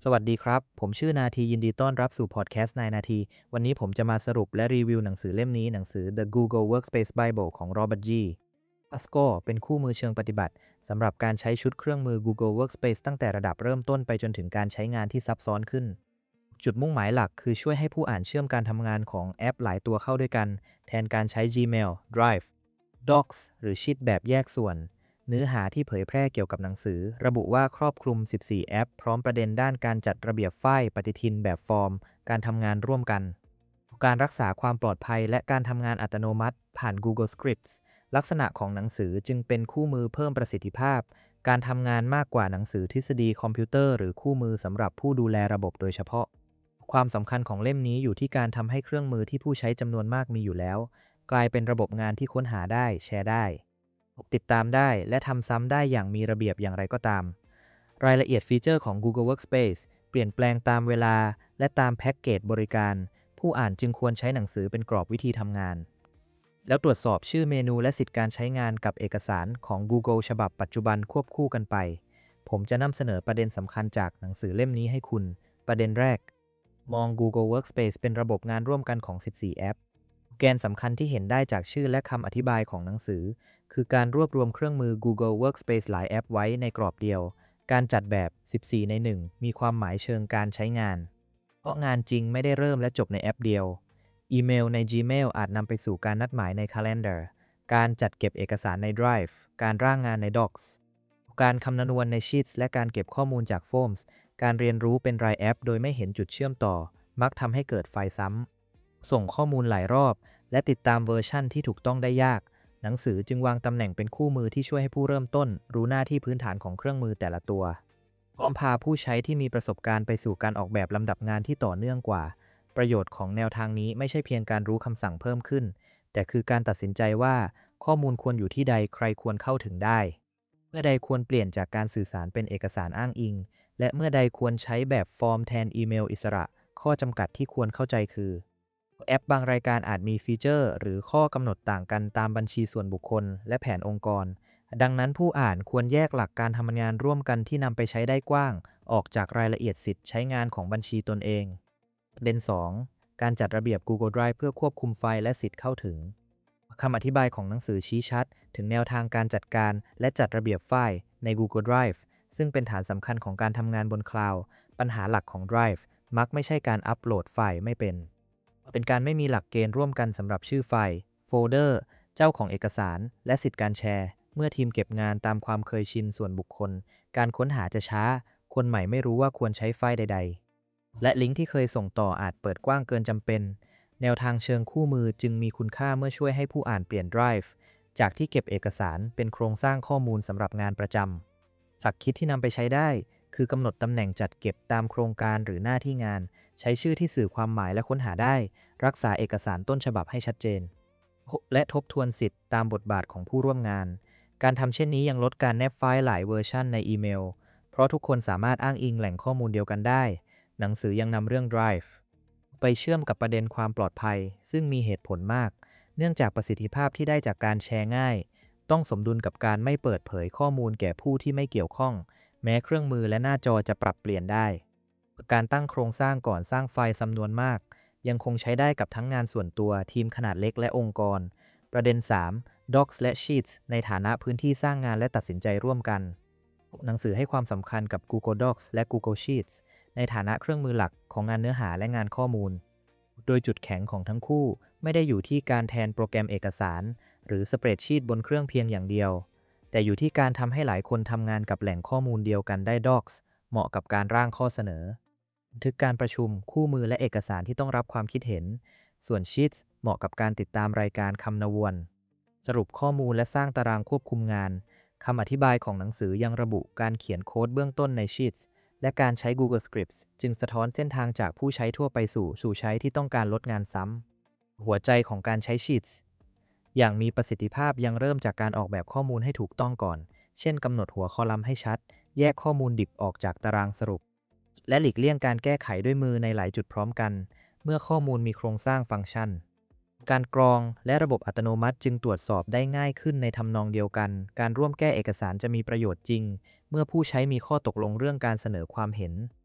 สวัสดีครับ ผมชื่อนาทียินดีต้อนรับสู่พอดแคสต์นายนาที วันนี้ผมจะมาสรุปและรีวิวหนังสือเล่มนี้หนังสือ The Google Workspace Bible ของ Robert G. Pasco เป็นคู่มือเชิงปฏิบัติสำหรับการใช้ชุดเครื่องมือ Google Workspace ตั้งแต่ระดับเริ่มต้นไปจนถึงการใช้งานที่ซับซ้อนขึ้น จุดมุ่งหมายหลักคือช่วยให้ผู้อ่านเชื่อมการทำงานของแอปหลายตัวเข้าด้วยกันแทนการใช้ Gmail, Drive, Docs หรือชีตแบบแยกส่วน เนื้อหาที่เผยแพร่เกี่ยวกับหนังสือระบุว่าครอบคลุม 14 แอป พร้อมประเด็นด้านการจัดระเบียบไฟล์ปฏิทินแบบฟอร์ม การทำงานร่วมกัน การรักษาความปลอดภัยและการทำงานอัตโนมัติผ่าน Google Scripts ลักษณะของหนังสือจึงเป็นคู่มือเพิ่มประสิทธิภาพ การทำงานมากกว่าหนังสือทฤษฎีคอมพิวเตอร์หรือคู่มือสำหรับผู้ดูแลระบบโดยเฉพาะ ความสำคัญของเล่มนี้อยู่ที่การทำให้เครื่องมือที่ผู้ใช้จำนวนมากมีอยู่แล้ว กลายเป็นระบบงานที่ค้นหาได้แชร์ได้ติดตามได้และทำซ้ำได้อย่างมีระเบียบอย่างไรก็ตามรายละเอียดฟีเจอร์ของ Google Workspace เปลี่ยนแปลงตามเวลาและตามแพ็กเกจบริการผู้อ่านจึงควรใช้หนังสือเป็นกรอบวิธีทำงานแล้วตรวจสอบชื่อเมนูและสิทธิการใช้งานกับเอกสารของ Google ฉบับปัจจุบันควบคู่กันไปผมจะนำเสนอประเด็นสำคัญจากหนังสือเล่มนี้ให้คุณประเด็นแรกมอง Google Workspace เป็นระบบงานร่วมกันของ 14 แอปแกนสำคัญที่เห็นได้จากชื่อและคำอธิบายของหนังสือคือการรวบรวมเครื่องมือ Google Workspace หลายแอปไว้ในกรอบเดียวการจัดแบบ 14 ใน 1 มีความหมายเชิงการใช้งานเพราะงานจริงไม่ได้เริ่มและจบในแอปเดียวอีเมลใน Gmail อาจนำไปสู่การนัดหมายใน Calendar การจัดเก็บเอกสารใน Drive การร่างงานใน Docs การคำนวณใน Sheets และการเก็บข้อมูลจาก Forms การเรียนรู้เป็นรายแอปโดยไม่เห็นจุดเชื่อมต่อมักทำให้เกิดไฟล์ซ้ำส่งข้อมูลหลายรอบและติดตามเวอร์ชั่นที่ถูกต้องได้ยากหนังสือจึงวางตำแหน่งเป็นคู่มือที่ช่วยให้ผู้เริ่มต้นรู้หน้าที่พื้นฐานของเครื่องมือแต่ละตัวพร้อมพาผู้ใช้ที่มีประสบการณ์ไปสู่การออกแบบลำดับงานที่ต่อเนื่องกว่าประโยชน์ของแนวทางนี้ไม่ใช่เพียงการรู้คำสั่งเพิ่มขึ้นแต่คือการตัดสินใจว่าข้อมูลควรอยู่ที่ใดใครควรเข้าถึงได้เมื่อใดควรเปลี่ยนจากการสื่อสารเป็นเอกสารอ้างอิงและเมื่อใดควรใช้แบบฟอร์มแทนอีเมลอิสระข้อจำกัดที่ควรเข้าใจคือแอปบางรายการอาจมีฟีเจอร์หรือข้อกำหนดต่างกันตามบัญชีส่วนบุคคลและแผนองค์กรดังนั้นผู้อ่านควรแยกหลักการทำงานร่วมกันที่นำไปใช้ได้กว้างออกจากรายละเอียดสิทธิ์ใช้งานของบัญชีตนเองประเด็น2การจัดระเบียบ Google Drive เพื่อควบคุมไฟล์และสิทธิ์เข้าถึงคำอธิบายของหนังสือชี้ชัดถึงแนวทางการจัดการและจัดระเบียบไฟล์ใน Google Drive ซึ่งเป็นฐานสำคัญของการทำงานบนคลาวด์ปัญหาหลักของ Drive มักไม่ใช่การอัปโหลดไฟล์ไม่เป็นการไม่มีหลักเกณฑ์ร่วมกันสำหรับชื่อไฟล์โฟลเดอร์เจ้าของเอกสารและสิทธิการแชร์เมื่อทีมเก็บงานตามความเคยชินส่วนบุคคลการค้นหาจะช้าคนใหม่ไม่รู้ว่าควรใช้ไฟล์ใดๆและลิงก์ที่เคยส่งต่ออาจเปิดกว้างเกินจำเป็นแนวทางเชิงคู่มือจึงมีคุณค่าเมื่อช่วยให้ผู้อ่านเปลี่ยน Drive จากที่เก็บเอกสารเป็นโครงสร้างข้อมูลสำหรับงานประจำหลักคิดที่นำไปใช้ได้คือกำหนดตำแหน่งจัดเก็บตามโครงการหรือหน้าที่งานใช้ชื่อที่สื่อความหมายและค้นหาได้รักษาเอกสารต้นฉบับให้ชัดเจนและทบทวนสิทธิ์ตามบทบาทของผู้ร่วมงานการทำเช่นนี้ยังลดการแนบไฟล์หลายเวอร์ชันในอีเมลเพราะทุกคนสามารถอ้างอิงแหล่งข้อมูลเดียวกันได้หนังสือยังนำเรื่อง Drive ไปเชื่อมกับประเด็นความปลอดภัยซึ่งมีเหตุผลมากเนื่องจากประสิทธิภาพที่ได้จากการแชร์ง่ายต้องสมดุลกับการไม่เปิดเผยข้อมูลแก่ผู้ที่ไม่เกี่ยวข้องแม้เครื่องมือและหน้าจอจะปรับเปลี่ยนได้การตั้งโครงสร้างก่อนสร้างไฟล์จำนวนมากยังคงใช้ได้กับทั้งงานส่วนตัวทีมขนาดเล็กและองค์กรประเด็น3 Docs และ Sheets ในฐานะพื้นที่สร้างงานและตัดสินใจร่วมกันหนังสือให้ความสำคัญกับ Google Docs และ Google Sheets ในฐานะเครื่องมือหลักของงานเนื้อหาและงานข้อมูลโดยจุดแข็งของทั้งคู่ไม่ได้อยู่ที่การแทนโปรแกรมเอกสารหรือสเปรดชีตบนเครื่องเพียงอย่างเดียวแต่อยู่ที่การทำให้หลายคนทำงานกับแหล่งข้อมูลเดียวกันได้ Docs เหมาะกับการร่างข้อเสนอบันทึกการประชุมคู่มือและเอกสารที่ต้องรับความคิดเห็นส่วน Sheets เหมาะกับการติดตามรายการคำนวณสรุปข้อมูลและสร้างตารางควบคุมงานคำอธิบายของหนังสือยังระบุการเขียนโค้ดเบื้องต้นใน Sheets และการใช้ Google Scripts จึงสะท้อนเส้นทางจากผู้ใช้ทั่วไปสู่ใช้ที่ต้องการลดงานซ้ำหัวใจของการใช้ Sheets อย่างมีประสิทธิภาพยังเริ่มจากการออกแบบข้อมูลให้ถูกต้องก่อนเช่นกำหนดหัวคอลัมน์ให้ชัดแยกข้อมูลดิบออกจากตารางสรุปและหลีกเลี่ยงการแก้ไขด้วยมือในหลายจุดพร้อมกันเมื่อข้อมูลมีโครงสร้างฟังก์ชันการกรองและระบบอัตโนมัติจึงตรวจสอบได้ง่ายขึ้นในทำนองเดียวกันการร่วมแก้เอกสารจะมีประโยชน์จริงเมื่อผู้ใช้มีข้อตกลงเรื่องการเสนอความเห็น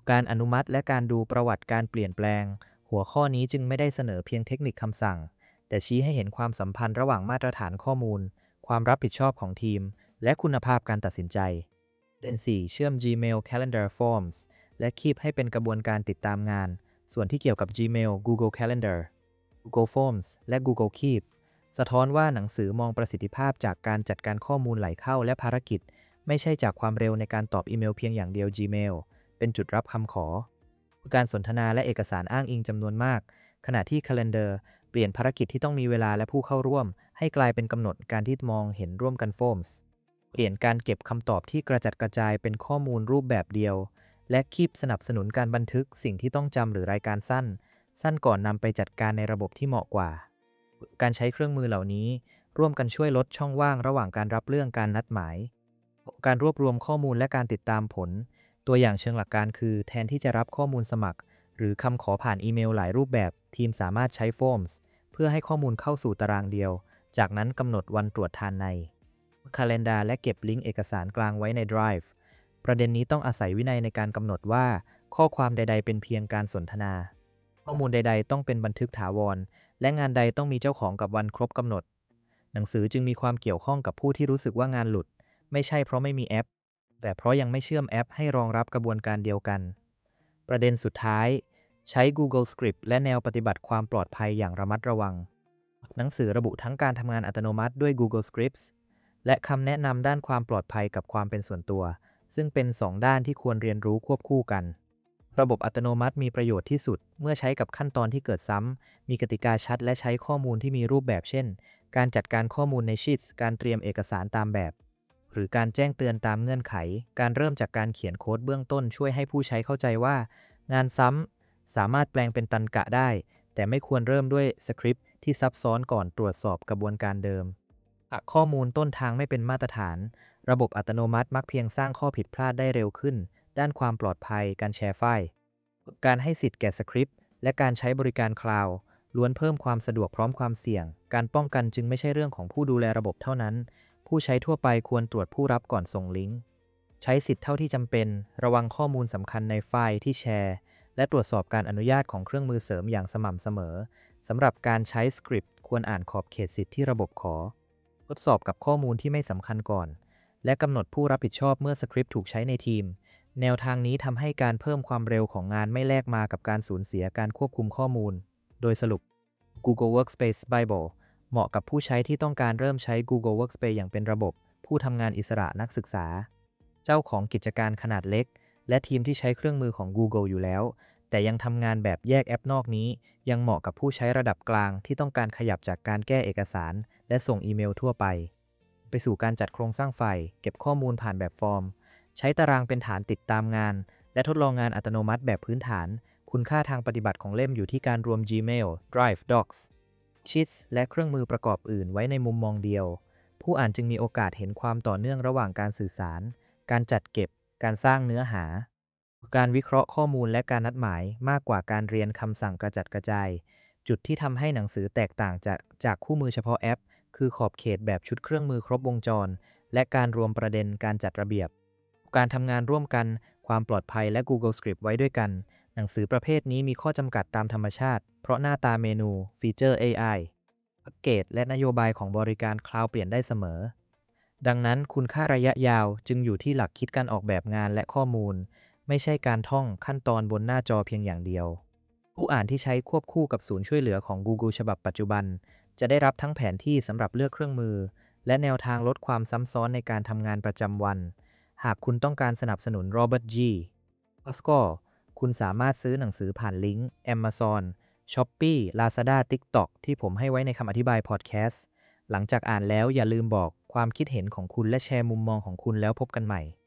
การอนุมัติและการดูประวัติการเปลี่ยนแปลงหัวข้อนี้จึงไม่ได้เสนอเพียงเทคนิคคำสั่งแต่ชี้ให้เห็นความสัมพันธ์ระหว่างมาตรฐานข้อมูลความรับผิดชอบของทีมและคุณภาพการตัดสินใจเด่น4เชื่อม Gmail Calendar Forms และ Keep ให้เป็นกระบวนการติดตามงานส่วนที่เกี่ยวกับ Gmail Google Calendar Google Forms และ Google Keep สะท้อนว่าหนังสือมองประสิทธิภาพจากการจัดการข้อมูลไหลเข้าและภารกิจไม่ใช่จากความเร็วในการตอบอีเมลเพียงอย่างเดียว Gmail เป็นจุดรับคำขอการสนทนาและเอกสารอ้างอิงจำนวนมากขณะที่ Calendar เปลี่ยนภารกิจที่ต้องมีเวลาและผู้เข้าร่วมให้กลายเป็นกำหนดการที่มองเห็นร่วมกัน Forms เปลี่ยนการเก็บคำตอบที่กระจัดกระจายเป็นข้อมูลรูปแบบเดียวและKeepสนับสนุนการบันทึกสิ่งที่ต้องจำหรือรายการสั้นก่อนนำไปจัดการในระบบที่เหมาะกว่าการใช้เครื่องมือเหล่านี้ร่วมกันช่วยลดช่องว่างระหว่างการรับเรื่องการนัดหมายการรวบรวมข้อมูลและการติดตามผลตัวอย่างเชิงหลักการคือแทนที่จะรับข้อมูลสมัครหรือคำขอผ่านอีเมลหลายรูปแบบทีมสามารถใช้ Forms เพื่อให้ข้อมูลเข้าสู่ตารางเดียวจากนั้นกำหนดวันตรวจทานใน Calendar และเก็บลิงก์เอกสารกลางไว้ใน Drive ประเด็นนี้ต้องอาศัยวินัยในการกำหนดว่าข้อความใดๆเป็นเพียงการสนทนาข้อมูลใดๆต้องเป็นบันทึกถาวรและงานใดต้องมีเจ้าของกับวันครบกำหนดหนังสือจึงมีความเกี่ยวข้องกับผู้ที่รู้สึกว่างานหลุดไม่ใช่เพราะไม่มีแอปแต่เพราะยังไม่เชื่อมแอปให้รองรับกระบวนการเดียวกันประเด็นสุดท้ายใช้ Google Script และแนวปฏิบัติความปลอดภัยอย่างระมัดระวังหนังสือระบุทั้งการทำงานอัตโนมัติด้วย Google Scripts และคำแนะนำด้านความปลอดภัยกับความเป็นส่วนตัวซึ่งเป็น2 ด้านที่ควรเรียนรู้ควบคู่กันระบบอัตโนมัติมีประโยชน์ที่สุดเมื่อใช้กับขั้นตอนที่เกิดซ้ำมีกติกาชัดและใช้ข้อมูลที่มีรูปแบบเช่นการจัดการข้อมูลในชีตการเตรียมเอกสารตามแบบหรือการแจ้งเตือนตามเงื่อนไขการเริ่มจากการเขียนโค้ดเบื้องต้นช่วยให้ผู้ใช้เข้าใจว่างานซ้ำสามารถแปลงเป็นตันกะได้แต่ไม่ควรเริ่มด้วยสคริปต์ที่ซับซ้อนก่อนตรวจสอบกระบวนการเดิมหากข้อมูลต้นทางไม่เป็นมาตรฐานระบบอัตโนมัติมักเพียงสร้างข้อผิดพลาดได้เร็วขึ้นด้านความปลอดภัยการแชร์ไฟล์การให้สิทธิ์แก่สคริปต์และการใช้บริการคลาวด์ล้วนเพิ่มความสะดวกพร้อมความเสี่ยงการป้องกันจึงไม่ใช่เรื่องของผู้ดูแลระบบเท่านั้นผู้ใช้ทั่วไปควรตรวจผู้รับก่อนส่งลิงก์ใช้สิทธิ์เท่าที่จำเป็นระวังข้อมูลสำคัญในไฟล์ที่แชร์และตรวจสอบการอนุญาตของเครื่องมือเสริมอย่างสม่ำเสมอสำหรับการใช้สคริปต์ควรอ่านขอบเขตสิทธิ์ที่ระบบขอทดสอบกับข้อมูลที่ไม่สำคัญก่อนและกำหนดผู้รับผิดชอบเมื่อสคริปต์ถูกใช้ในทีมแนวทางนี้ทำให้การเพิ่มความเร็วของงานไม่แลกมากับการสูญเสียการควบคุมข้อมูลโดยสรุป Google Workspace Bible เหมาะกับผู้ใช้ที่ต้องการเริ่มใช้ Google Workspace อย่างเป็นระบบผู้ทำงานอิสระนักศึกษาเจ้าของกิจการขนาดเล็กและทีมที่ใช้เครื่องมือของ Google อยู่แล้วแต่ยังทำงานแบบแยกแอปนอกนี้ยังเหมาะกับผู้ใช้ระดับกลางที่ต้องการขยับจากการแก้เอกสารและส่งอีเมลทั่วไปสู่การจัดโครงสร้างไฟล์เก็บข้อมูลผ่านแบบฟอร์มใช้ตารางเป็นฐานติดตามงานและทดลองงานอัตโนมัติแบบพื้นฐานคุณค่าทางปฏิบัติของเล่มอยู่ที่การรวม Gmail, Drive, Docs, Sheets และเครื่องมือประกอบอื่นไว้ในมุมมองเดียวผู้อ่านจึงมีโอกาสเห็นความต่อเนื่องระหว่างการสื่อสารการจัดเก็บการสร้างเนื้อหาการวิเคราะห์ข้อมูลและการนัดหมายมากกว่าการเรียนคำสั่งกระจัดกระจายจุดที่ทำให้หนังสือแตกต่างจากคู่มือเฉพาะแอปคือขอบเขตแบบชุดเครื่องมือครบวงจรและการรวมประเด็นการจัดระเบียบการทำงานร่วมกันความปลอดภัยและ Google Script ไว้ด้วยกันหนังสือประเภทนี้มีข้อจำกัดตามธรรมชาติเพราะหน้าตาเมนูฟีเจอร์ AI แพ็กเกจและนโยบายของบริการคลาวด์เปลี่ยนได้เสมอดังนั้นคุณค่าระยะยาวจึงอยู่ที่หลักคิดการออกแบบงานและข้อมูลไม่ใช่การท่องขั้นตอนบนหน้าจอเพียงอย่างเดียวผู้อ่านที่ใช้ควบคู่กับศูนย์ช่วยเหลือของ Google ฉบับปัจจุบันจะได้รับทั้งแผนที่สำหรับเลือกเครื่องมือและแนวทางลดความซ้ำซ้อนในการทำงานประจำวันหากคุณต้องการสนับสนุน Robert G. Pascal คุณสามารถซื้อหนังสือผ่านลิงก์ Amazon, Shopee, Lazada, TikTok ที่ผมให้ไว้ในคำอธิบายพอดแคสต์หลังจากอ่านแล้วอย่าลืมบอกความคิดเห็นของคุณและแชร์มุมมองของคุณแล้วพบกันใหม่